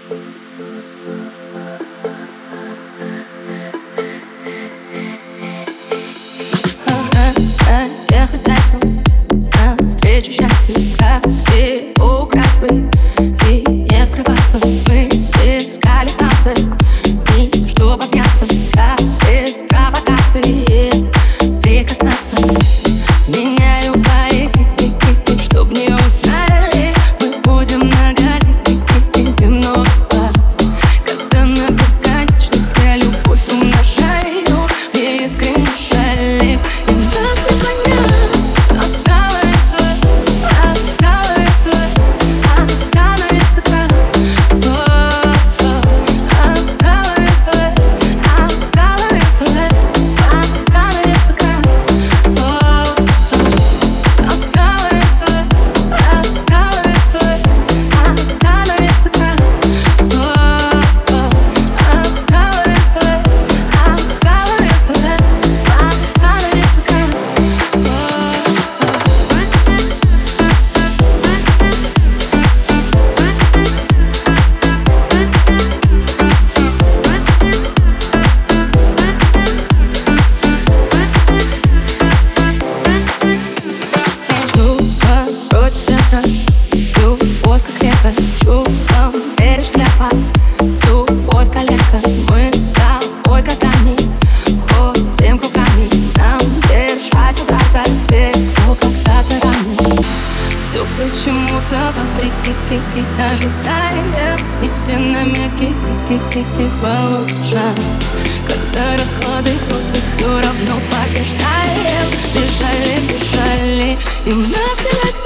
Ехать зайцем навстречу счастью, как и украсть бы и не скрываться. Мы искали танцы между обняться, как без провокации прикасаться. Меняю парики, чтоб не узнали. Мы будем наголи, ты много глаз. Когда на бесконечность я любовь умножаю, мне искренне жаль. И нас не понять. Осталось твое, останется как. Осталось твое, останется как. Любовь как лето, чувством веришь слепо. Любовь калека, мы с тобой годами ходим кругами. Нам держать удар за тех, кто когда-то ранен. Все почему-то вопреки ожидаем. И все намеки получат. Когда расклады против, все равно побеждаем. Бежали, им нас не